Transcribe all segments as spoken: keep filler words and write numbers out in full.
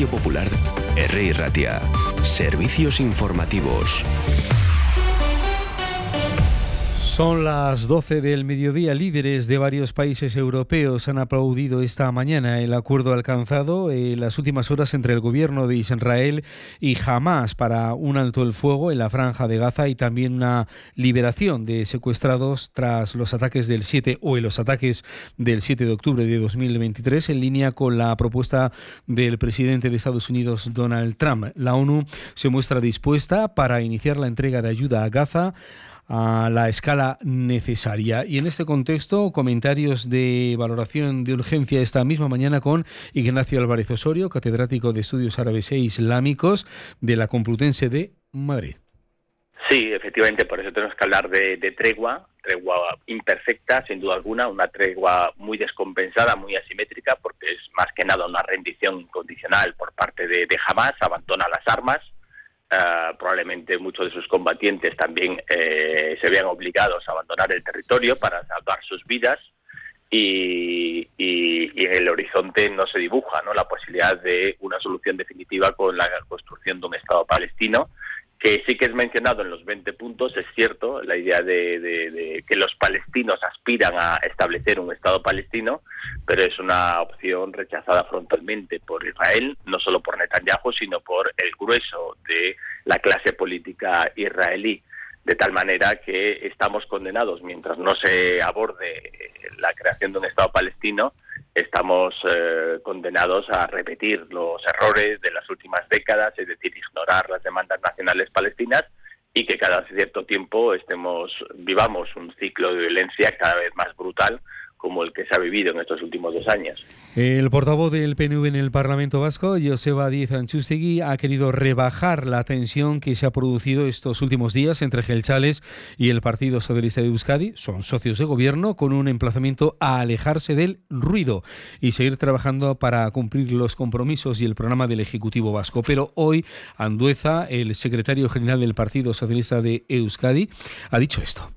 Radio Popular, R I Ratia. Servicios informativos. Son las doce del mediodía. Líderes de varios países europeos han aplaudido esta mañana el acuerdo alcanzado en las últimas horas entre el gobierno de Israel y Hamás para un alto el fuego en la franja de Gaza y también una liberación de secuestrados tras los ataques del siete o en los ataques del siete de octubre de dos mil veintitrés, en línea con la propuesta del presidente de Estados Unidos, Donald Trump. La ONU se muestra dispuesta para iniciar la entrega de ayuda a Gaza a la escala necesaria. Y en este contexto, comentarios de valoración de urgencia esta misma mañana con Ignacio Álvarez Osorio, catedrático de Estudios Árabes e Islámicos de la Complutense de Madrid. Sí, efectivamente, por eso tenemos que hablar de, de tregua, tregua imperfecta, sin duda alguna, una tregua muy descompensada, muy asimétrica, porque es más que nada una rendición incondicional por parte de, de Hamás, abandona las armas. Uh, probablemente muchos de sus combatientes también eh, se vean obligados a abandonar el territorio para salvar sus vidas y, y, y en el horizonte no se dibuja, ¿no?, la posibilidad de una solución definitiva con la construcción de un Estado palestino, que sí que es mencionado en los veinte puntos, es cierto, la idea de, de, de que los palestinos aspiran a establecer un Estado palestino, pero es una opción rechazada frontalmente por Israel, no solo por Netanyahu, sino por el grueso de la clase política israelí, de tal manera que estamos condenados, mientras no se aborde la creación de un Estado palestino, estamos eh, condenados a repetir los errores de las últimas décadas, es decir, ignorar las demandas nacionales palestinas y que cada cierto tiempo estemos vivamos un ciclo de violencia cada vez más brutal como el que se ha vivido en estos últimos dos años. El portavoz del P N V en el Parlamento Vasco, Joseba Díez Antxustegui, ha querido rebajar la tensión que se ha producido estos últimos días entre Jeltzales y el Partido Socialista de Euskadi. Son socios de gobierno con un emplazamiento a alejarse del ruido y seguir trabajando para cumplir los compromisos y el programa del Ejecutivo Vasco. Pero hoy Andueza, el secretario general del Partido Socialista de Euskadi, ha dicho esto.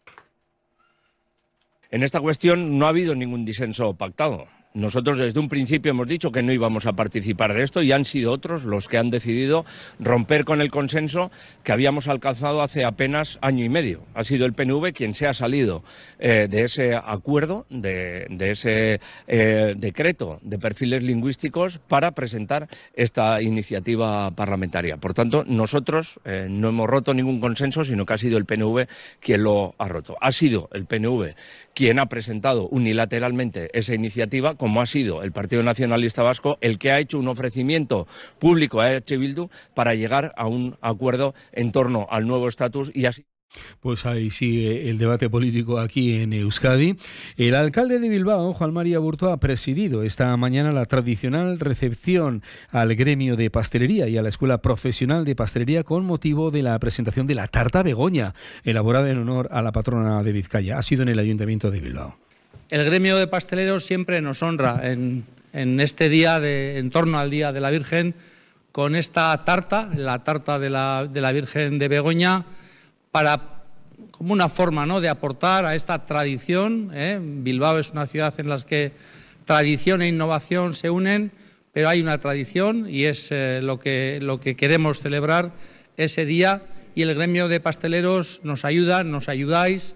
En esta cuestión no ha habido ningún disenso pactado. Nosotros desde un principio hemos dicho que no íbamos a participar de esto y han sido otros los que han decidido romper con el consenso que habíamos alcanzado hace apenas año y medio. Ha sido el P N V quien se ha salido eh, de ese acuerdo, de, de ese eh, decreto de perfiles lingüísticos para presentar esta iniciativa parlamentaria. Por tanto, nosotros eh, no hemos roto ningún consenso, sino que ha sido el P N V quien lo ha roto. Ha sido el P N V quien ha presentado unilateralmente esa iniciativa, como ha sido el Partido Nacionalista Vasco el que ha hecho un ofrecimiento público a H. Bildu para llegar a un acuerdo en torno al nuevo estatus y así. Pues ahí sigue el debate político aquí en Euskadi. El alcalde de Bilbao, Juan María Aburto, ha presidido esta mañana la tradicional recepción al gremio de pastelería y a la Escuela Profesional de Pastelería con motivo de la presentación de la tarta Begoña, elaborada en honor a la patrona de Vizcaya. Ha sido en el Ayuntamiento de Bilbao. El gremio de pasteleros siempre nos honra en, en este día, de, en torno al Día de la Virgen, con esta tarta, la tarta de la, de la Virgen de Begoña, para, como una forma, ¿no?, de aportar a esta tradición. ¿eh? Bilbao es una ciudad en la que tradición e innovación se unen, pero hay una tradición y es eh, lo, que, lo que queremos celebrar ese día, y el gremio de pasteleros nos ayuda, nos ayudáis.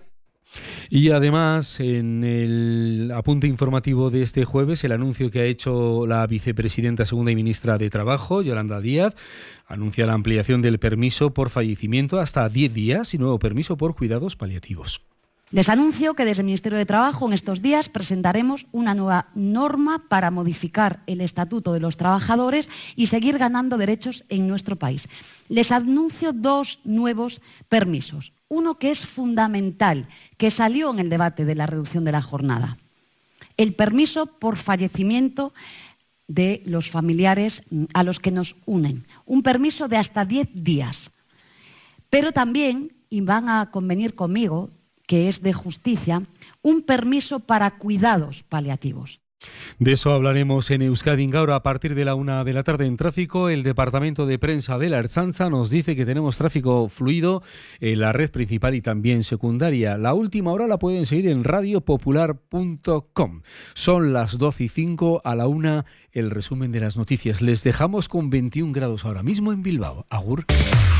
Y además, en el apunte informativo de este jueves, el anuncio que ha hecho la vicepresidenta segunda y ministra de Trabajo, Yolanda Díaz, anuncia la ampliación del permiso por fallecimiento hasta diez días y nuevo permiso por cuidados paliativos. Les anuncio que desde el Ministerio de Trabajo en estos días presentaremos una nueva norma para modificar el Estatuto de los Trabajadores y seguir ganando derechos en nuestro país. Les anuncio dos nuevos permisos. Uno que es fundamental, que salió en el debate de la reducción de la jornada. El permiso por fallecimiento de los familiares a los que nos unen. Un permiso de hasta diez días. Pero también, y van a convenir conmigo, que es de justicia, un permiso para cuidados paliativos. De eso hablaremos en Euskadi Gaur a partir de la una de la tarde en tráfico. El departamento de prensa de la Ertzaintza nos dice que tenemos tráfico fluido en la red principal y también secundaria. La última hora la pueden seguir en radio popular punto com. Son las doce y cinco, a la una el resumen de las noticias. Les dejamos con veintiún grados ahora mismo en Bilbao. Agur.